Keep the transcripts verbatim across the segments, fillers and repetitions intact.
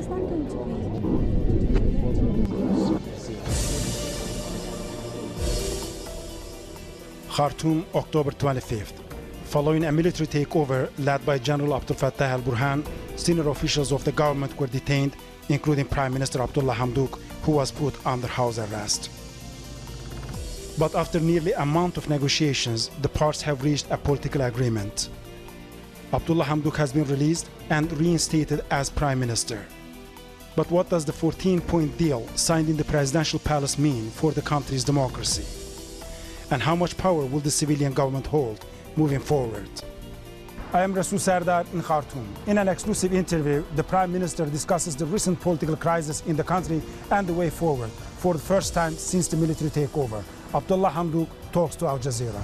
that going to be? Khartoum, October twenty-fifth. Following a military takeover led by General Abdel Fattah al-Burhan, senior officials of the government were detained, including Prime Minister Abdullah Hamdok, who was put under house arrest. But after nearly a month of negotiations, the parties have reached a political agreement. Abdullah Hamdok has been released and reinstated as Prime Minister. But what does the fourteen-point deal signed in the presidential palace mean for the country's democracy? And how much power will the civilian government hold moving forward? I am Rasul Sardar in Khartoum. In an exclusive interview, the Prime Minister discusses the recent political crisis in the country and the way forward for the first time since the military takeover. Abdullah Hamdok talks to Al Jazeera.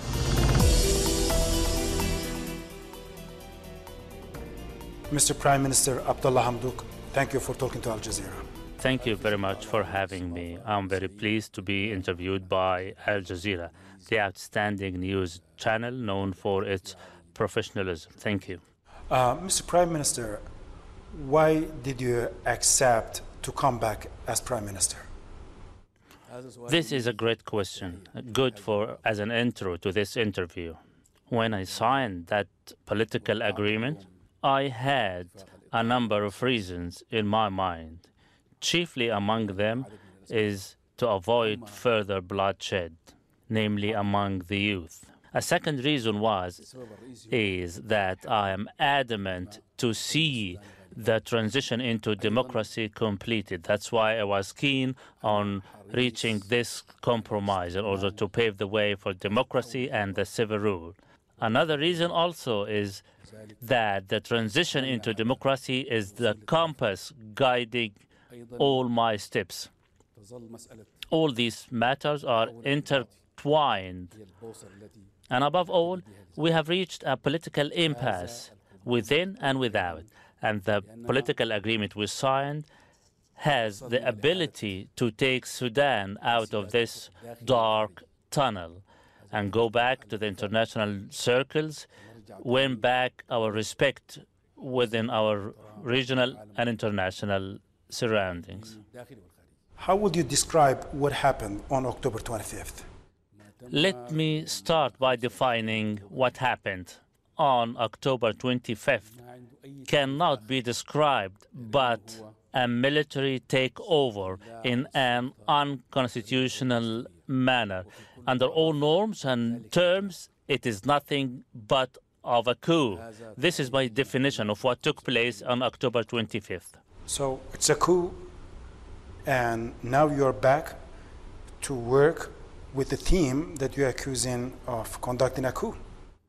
Mister Prime Minister Abdullah Hamdok, thank you for talking to Al Jazeera. Thank you very much for having me. I'm very pleased to be interviewed by Al Jazeera, the outstanding news channel known for its professionalism. Thank you. Uh, Mister Prime Minister, why did you accept to come back as Prime Minister? This is a great question, good for as an intro to this interview. When I signed that political agreement, I had a number of reasons in my mind. Chiefly among them is to avoid further bloodshed, namely among the youth. A second reason was is that I am adamant to see the transition into democracy completed. That's why I was keen on reaching this compromise in order to pave the way for democracy and the civil rule. Another reason also is that the transition into democracy is the compass guiding all my steps. All these matters are intertwined. And above all, we have reached a political impasse within and without. And the political agreement we signed has the ability to take Sudan out of this dark tunnel and go back to the international circles, win back our respect within our regional and international surroundings. How would you describe what happened on October twenty-fifth? Let me start by defining what happened on October twenty-fifth. Cannot be described but a military takeover in an unconstitutional manner. Under all norms and terms, it is nothing but of a coup. This is my definition of what took place on October twenty-fifth. So it's a coup, and now you're back to work with the team that you're accusing of conducting a coup.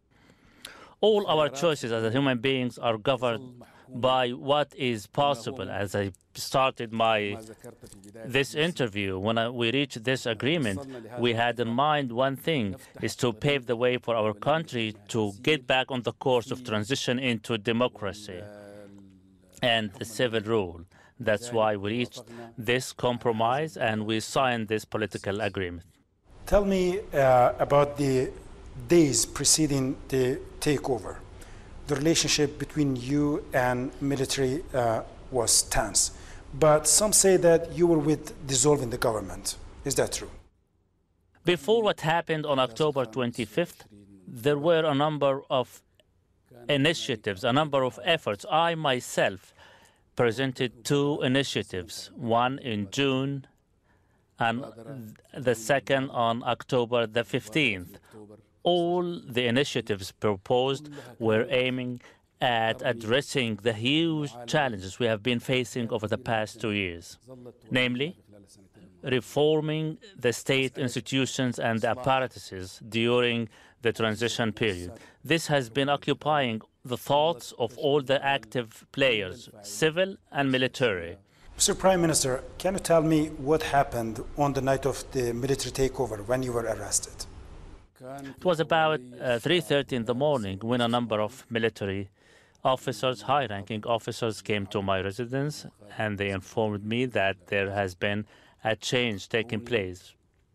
All our choices as human beings are governed by what is possible. As I started my this interview, when I, we reached this agreement, we had in mind one thing, is to pave the way for our country to get back on the course of transition into democracy and the civil rule. That's why we reached this compromise and we signed this political agreement. Tell me uh, about the days preceding the takeover. The relationship between you and military uh, was tense, but some say that you were with dissolving the government. Is that true? Before what happened on October twenty-fifth, there were a number of initiatives, a number of efforts. I myself presented two initiatives, one in June and the second on October the fifteenth. All the initiatives proposed were aiming at addressing the huge challenges we have been facing over the past two years, namely reforming the state institutions and the apparatuses during the transition period. This has been occupying the thoughts of all the active players, civil and military. Mister Prime Minister, can you tell me what happened on the night of the military takeover when you were arrested? It was about uh, three thirty in the morning when a number of military officers, high-ranking officers, came to my residence and they informed me that there has been a change taking place.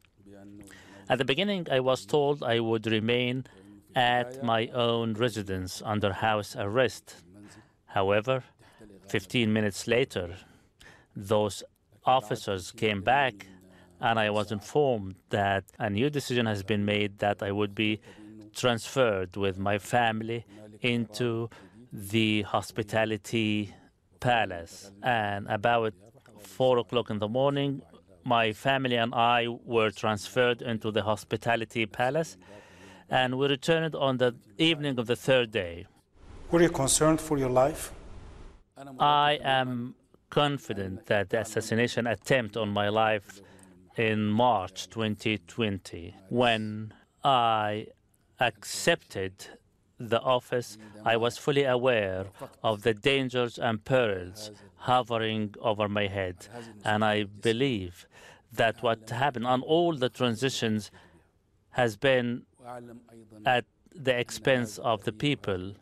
At the beginning, I was told I would remain at my own residence under house arrest. However, fifteen minutes later, those officers came back, and I was informed that a new decision has been made that I would be transferred with my family into the hospitality palace. And about four o'clock in the morning, my family and I were transferred into the hospitality palace, and we returned on the evening of the third day. Were you concerned for your life? I am confident that the assassination attempt on my life in March twenty twenty, when I accepted the office, I was fully aware of the dangers and perils hovering over my head. And I believe that what happened on all the transitions has been at the expense of the people.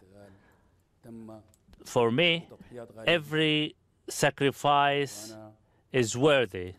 For me, every sacrifice is worthy.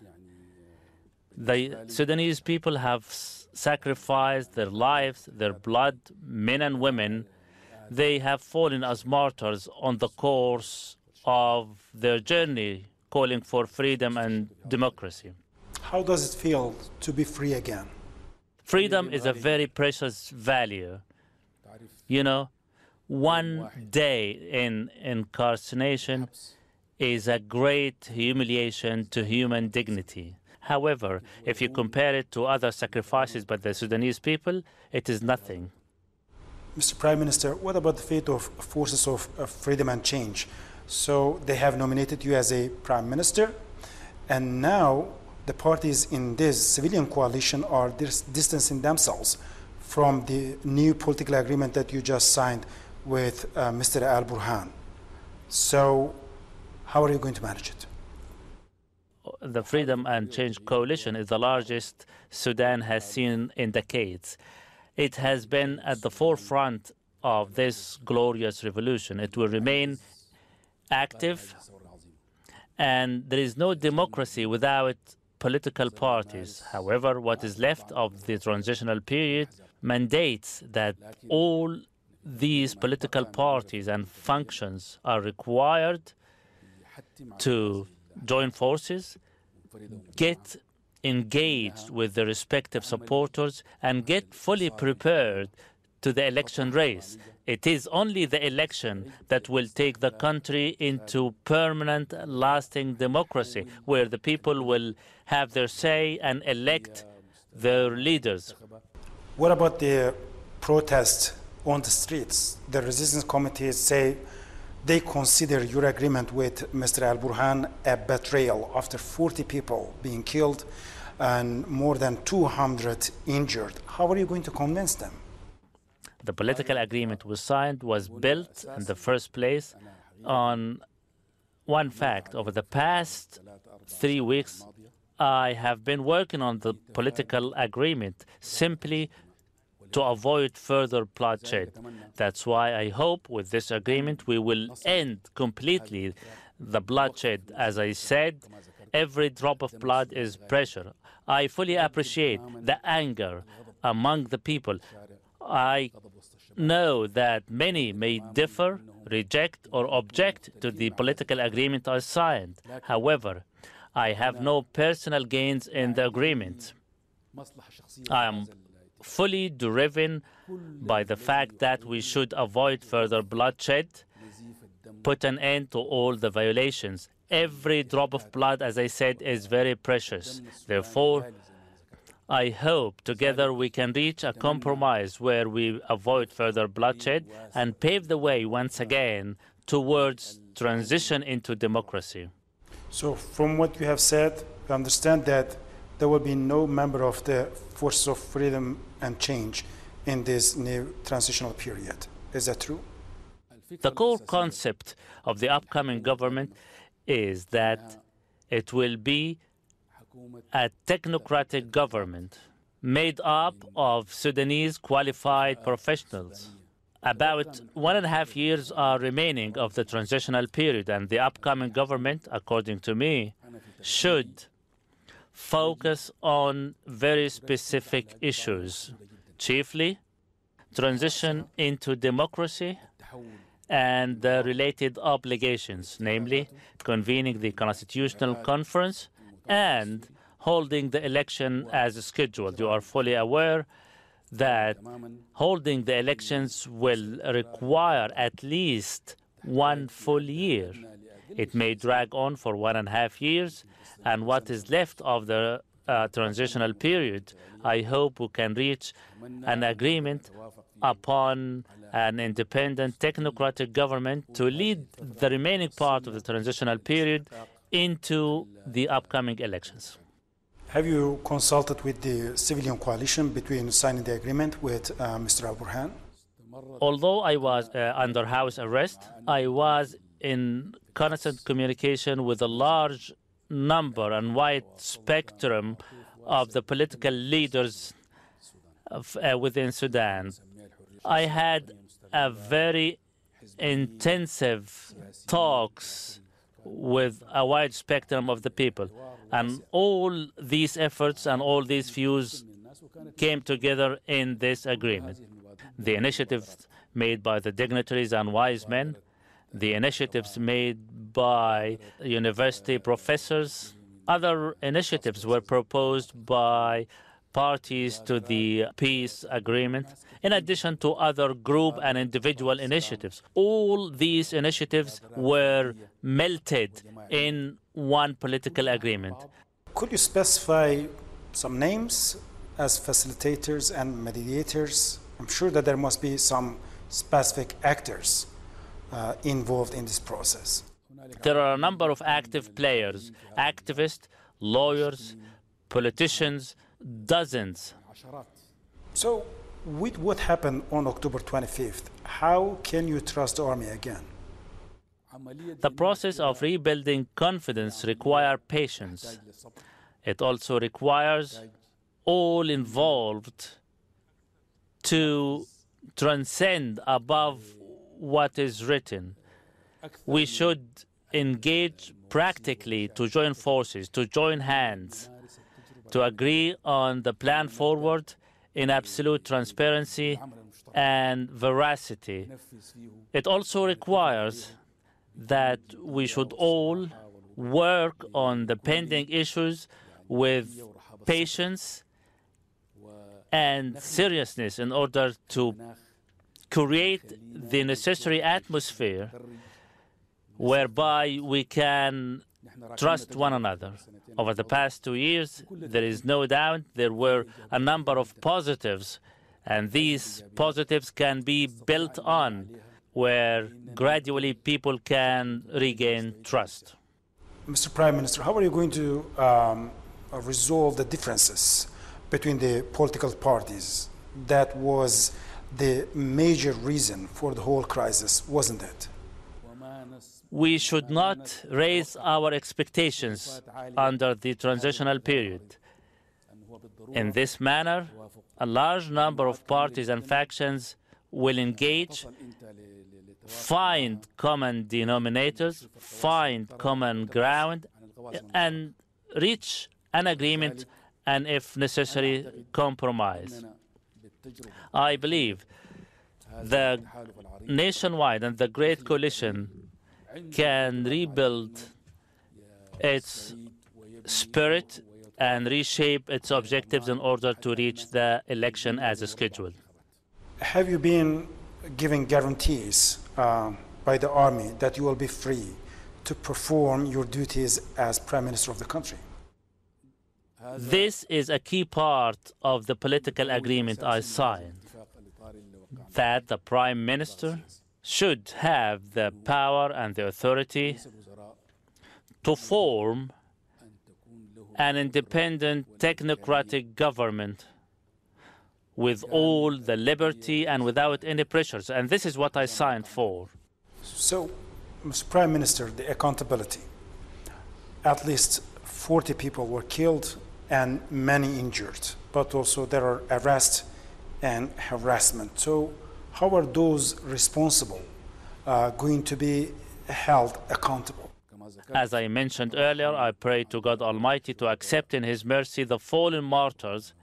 The Sudanese people have sacrificed their lives, their blood, men and women. They have fallen as martyrs on the course of their journey, calling for freedom and democracy. How does it feel to be free again? Freedom is a very precious value. You know, one day in incarceration is a great humiliation to human dignity. However, if you compare it to other sacrifices by the Sudanese people, it is nothing. Mister Prime Minister, what about the fate of Forces of Freedom and Change? So they have nominated you as a Prime Minister, and now the parties in this civilian coalition are dis distancing themselves from the new political agreement that you just signed with uh, Mister Al Burhan. So how are you going to manage it? The Freedom and Change Coalition is the largest Sudan has seen in decades. It has been at the forefront of this glorious revolution. It will remain active, and there is no democracy without political parties. However, what is left of the transitional period mandates that all these political parties and functions are required to join forces, get engaged with the respective supporters, and get fully prepared to the election race. It is only the election that will take the country into permanent, lasting democracy, where the people will have their say and elect their leaders. What about the protests on the streets? The resistance committees say they consider your agreement with Mister Al Burhan a betrayal after forty people being killed and more than two hundred injured. How are you going to convince them? The political agreement we signed was built in the first place on one fact. Over the past three weeks, I have been working on the political agreement simply to avoid further bloodshed. That's why I hope with this agreement we will end completely the bloodshed. As I said, every drop of blood is pressure. I fully appreciate the anger among the people. I know that many may differ, reject, or object to the political agreement I signed. However, I have no personal gains in the agreement. I am fully driven by the fact that we should avoid further bloodshed, put an end to all the violations. Every drop of blood, as I said, is very precious. Therefore, I hope together we can reach a compromise where we avoid further bloodshed and pave the way once again towards transition into democracy. So from what you have said, we understand that there will be no member of the Forces of Freedom and Change in this new transitional period. Is that true? The core concept of the upcoming government is that it will be a technocratic government made up of Sudanese qualified professionals. About one and a half years are remaining of the transitional period, and the upcoming government, according to me, should focus on very specific issues, chiefly transition into democracy and the related obligations, namely convening the Constitutional Conference and holding the election as scheduled. You are fully aware that holding the elections will require at least one full year. It may drag on for one and a half years, and what is left of the uh, transitional period, I hope we can reach an agreement upon an independent technocratic government to lead the remaining part of the transitional period into the upcoming elections. Have you consulted with the civilian coalition between signing the agreement with uh, Mister Al-Burhan? Although I was uh, under house arrest, I was in constant communication with a large number and wide spectrum of the political leaders of, uh, within Sudan. I had a very intensive talks with a wide spectrum of the people, and all these efforts and all these views came together in this agreement. The initiatives made by the dignitaries and wise men, the initiatives made by university professors, other initiatives were proposed by parties to the peace agreement, in addition to other group and individual initiatives. All these initiatives were melted in one political agreement. Could you specify some names as facilitators and mediators? I'm sure that there must be some specific actors uh, involved in this process. There are a number of active players, activists, lawyers, politicians, dozens. So, with what happened on October twenty-fifth, how can you trust the army again? The process of rebuilding confidence requires patience. It also requires all involved to transcend above what is written. We should engage practically to join forces, to join hands, to agree on the plan forward in absolute transparency and veracity. It also requires that we should all work on the pending issues with patience and seriousness in order to create the necessary atmosphere whereby we can trust one another. Over the past two years, there is no doubt there were a number of positives, and these positives can be built on, where gradually people can regain trust. Mister Prime Minister, how are you going to um, resolve the differences between the political parties? That was the major reason for the whole crisis, wasn't it? We should not raise our expectations under the transitional period. In this manner, a large number of parties and factions will engage, find common denominators, find common ground, and reach an agreement and, if necessary, compromise. I believe the nationwide and the Great Coalition can rebuild its spirit and reshape its objectives in order to reach the election as scheduled. Have you been given guarantees uh, by the army that you will be free to perform your duties as Prime Minister of the country? This is a key part of the political agreement I signed, that the Prime Minister should have the power and the authority to form an independent technocratic government with all the liberty and without any pressures. And this is what I signed for. So, Mister Prime Minister, the accountability. At least forty people were killed and many injured, but also there are arrests and harassment. So how are those responsible uh, going to be held accountable? As I mentioned earlier, I pray to God Almighty to accept in His mercy the fallen martyrs.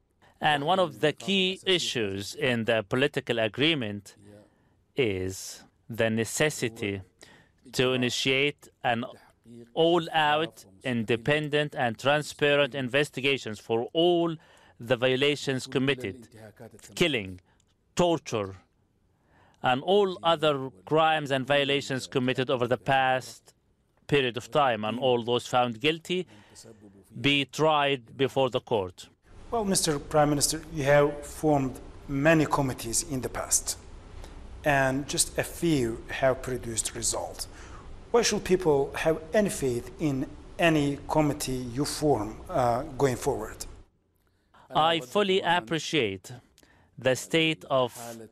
And one of the key issues in the political agreement is the necessity to initiate an all-out, independent and transparent investigations for all the violations committed, killing, torture, and all other crimes and violations committed over the past period of time, and all those found guilty be tried before the court. Well, Mister Prime Minister, you have formed many committees in the past, and just a few have produced results. Why should people have any faith in any committee you form uh, going forward? I fully appreciate the state of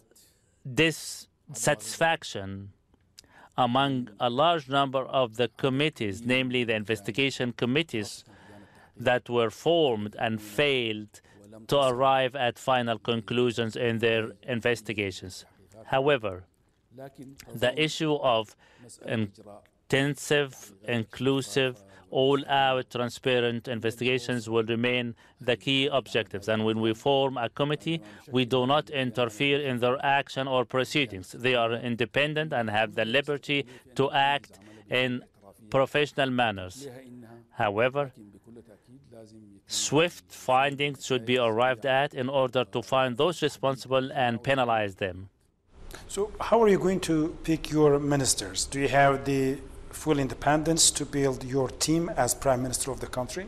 dissatisfaction among a large number of the committees, namely the investigation committees that were formed and failed to arrive at final conclusions in their investigations. However, the issue of intensive, inclusive, all-out, transparent investigations will remain the key objectives. And when we form a committee, we do not interfere in their action or proceedings. They are independent and have the liberty to act in professional manners. However, swift findings should be arrived at in order to find those responsible and penalize them. So how are you going to pick your ministers? Do you have the full independence to build your team as Prime Minister of the country?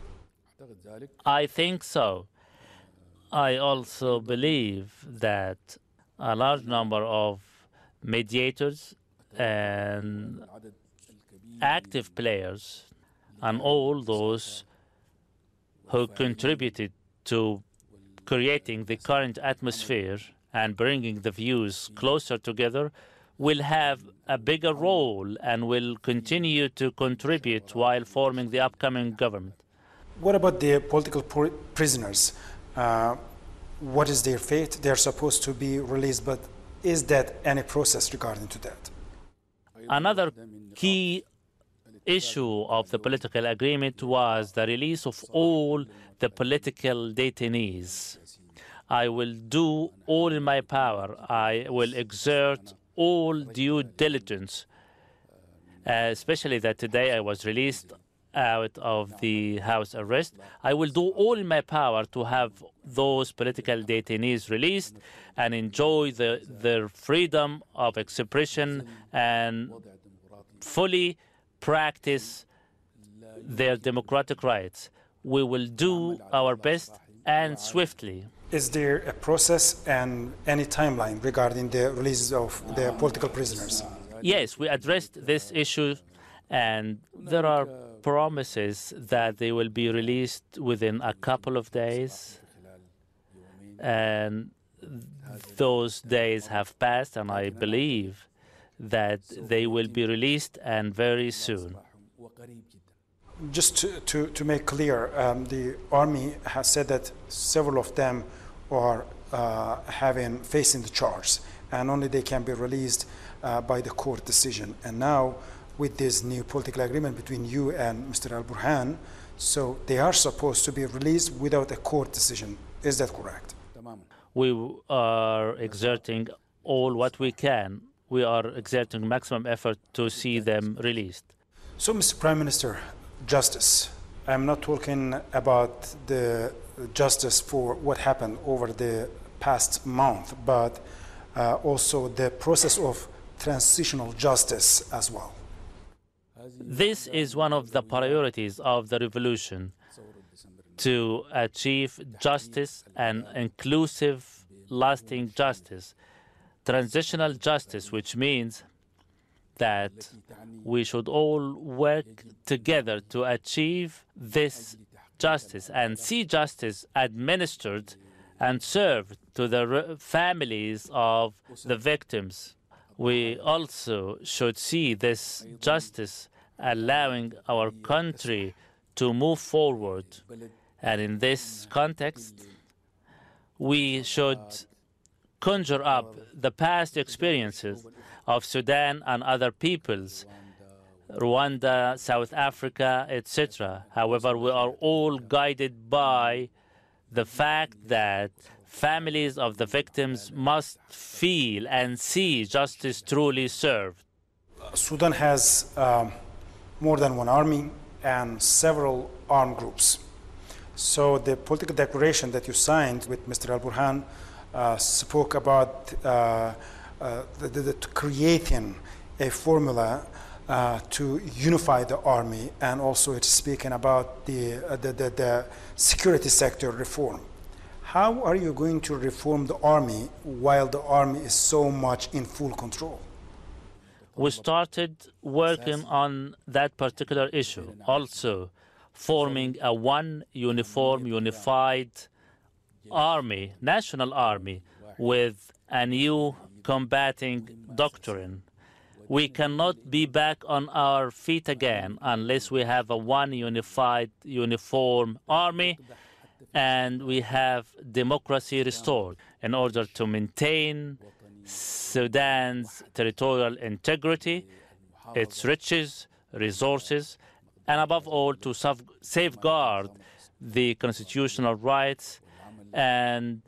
I think so. I also believe that a large number of mediators and active players and all those who contributed to creating the current atmosphere and bringing the views closer together will have a bigger role and will continue to contribute while forming the upcoming government. What about the political prisoners? Uh, what is their fate? They're supposed to be released, but is that any process regarding to that? Another key issue of the political agreement was the release of all the political detainees. I will do all in my power. I will exert all due diligence, uh, especially that today I was released out of the house arrest. I will do all in my power to have those political detainees released and enjoy the, their freedom of expression and fully practice their democratic rights. We will do our best and swiftly. Is there a process and any timeline regarding the release of the political prisoners? Yes, we addressed this issue, and there are promises that they will be released within a couple of days. And those days have passed, and I believe that they will be released, and very soon. Just to, to, to make clear, um, the army has said that several of them are uh, having facing the charge, and only they can be released uh, by the court decision. And now, with this new political agreement between you and Mister Al Burhan, so they are supposed to be released without a court decision. Is that correct? We are exerting all what we can. We are exerting maximum effort to see them released. So, Mister Prime Minister, justice. I'm not talking about the justice for what happened over the past month, but uh, also the process of transitional justice as well. This is one of the priorities of the revolution, to achieve justice and inclusive, lasting justice. Transitional justice, which means that we should all work together to achieve this justice and see justice administered and served to the families of the victims. We also should see this justice allowing our country to move forward. And in this context, we should conjure up the past experiences of Sudan and other peoples, Rwanda, South Africa, et cetera. However, we are all guided by the fact that families of the victims must feel and see justice truly served. Sudan has um, more than one army and several armed groups. So the political declaration that you signed with Mister Al-Burhan uh, spoke about uh, uh, the, the, the creating a formula uh, to unify the army, and also it's speaking about the, uh, the, the, the security sector reform. How are you going to reform the army while the army is so much in full control? We started working on that particular issue, also forming a one uniform, unified army, national army, with a new combating doctrine. We cannot be back on our feet again unless we have a one unified, uniform army and we have democracy restored in order to maintain Sudan's territorial integrity, its riches, resources, and above all to safeguard the constitutional rights and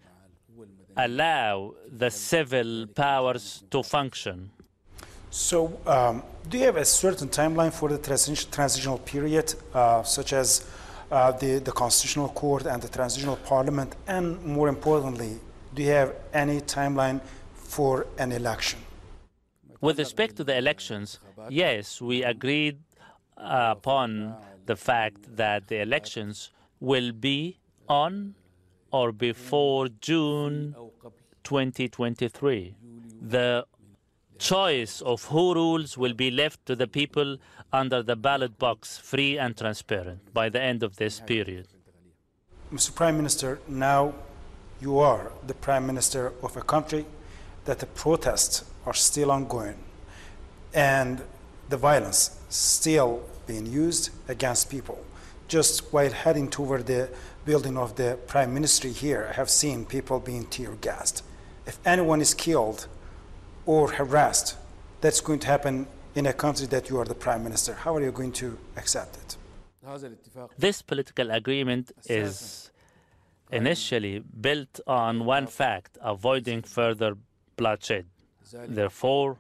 allow the civil powers to function. So um, do you have a certain timeline for the transi transitional period, uh, such as uh, the, the Constitutional Court and the Transitional Parliament, and more importantly, do you have any timeline for an election? With respect to the elections, yes, we agreed uh, upon the fact that the elections will be on or before June twenty twenty-three. The choice of who rules will be left to the people under the ballot box, free and transparent, by the end of this period. Mister Prime Minister, now you are the Prime Minister of a country that the protests are still ongoing and the violence still being used against people. Just while heading toward the building of the Prime Ministry here, I have seen people being tear-gassed. If anyone is killed or harassed, that's going to happen in a country that you are the Prime Minister. How are you going to accept it? This political agreement is initially built on one fact: avoiding further bloodshed. Therefore,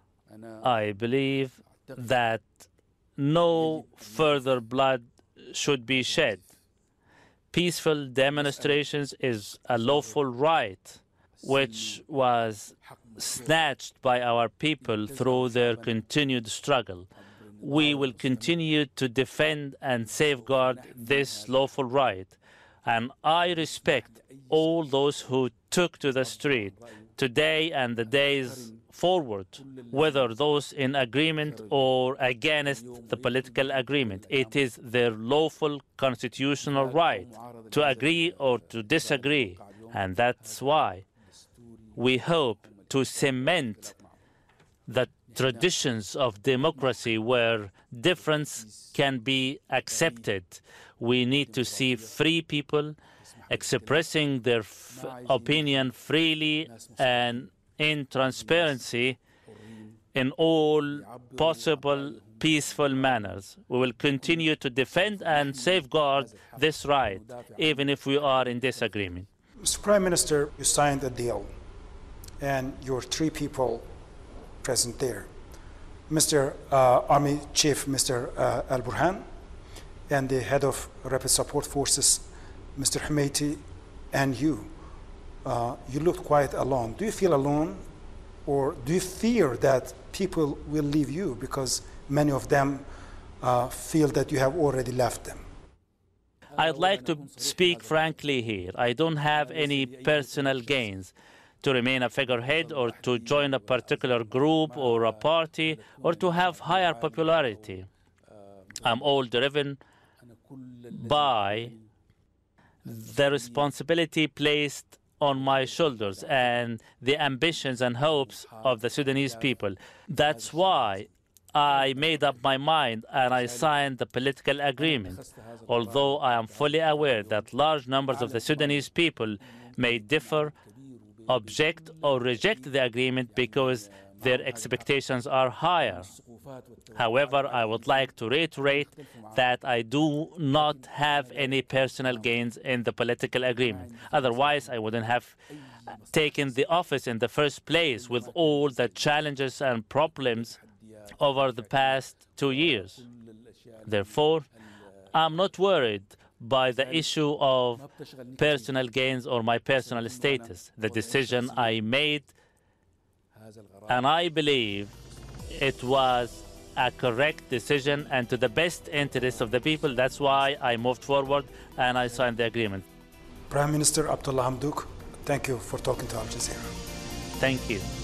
I believe that no further blood should be shed. Peaceful demonstrations is a lawful right, which was snatched by our people through their continued struggle. We will continue to defend and safeguard this lawful right, and I respect all those who took to the street today and the days forward, whether those in agreement or against the political agreement. It is their lawful constitutional right to agree or to disagree, and that's why we hope to cement the traditions of democracy where difference can be accepted. We need to see free people expressing their f opinion freely and in transparency in all possible peaceful manners. We will continue to defend and safeguard this right, even if we are in disagreement. Mister Prime Minister, you signed a deal, and your three people present there. Mister Uh, Army Chief, Mister Uh, Al-Burhan, and the head of Rapid Support Forces, Mister Hemeti, and you. Uh, you looked quite alone. Do you feel alone, or do you fear that people will leave you because many of them uh, feel that you have already left them? I'd like to speak frankly here. I don't have any personal gains to remain a figurehead or to join a particular group or a party or to have higher popularity. I'm all driven by the responsibility placed on my shoulders and the ambitions and hopes of the Sudanese people. That's why I made up my mind and I signed the political agreement, although I am fully aware that large numbers of the Sudanese people may differ, object, or reject the agreement because their expectations are higher. However, I would like to reiterate that I do not have any personal gains in the political agreement. Otherwise, I wouldn't have taken the office in the first place with all the challenges and problems over the past two years. Therefore, I'm not worried by the issue of personal gains or my personal status. The decision I made, and I believe it was a correct decision and to the best interest of the people. That's why I moved forward and I signed the agreement. Prime Minister Abdullah Hamdouk, thank you for talking to Al Jazeera. Thank you.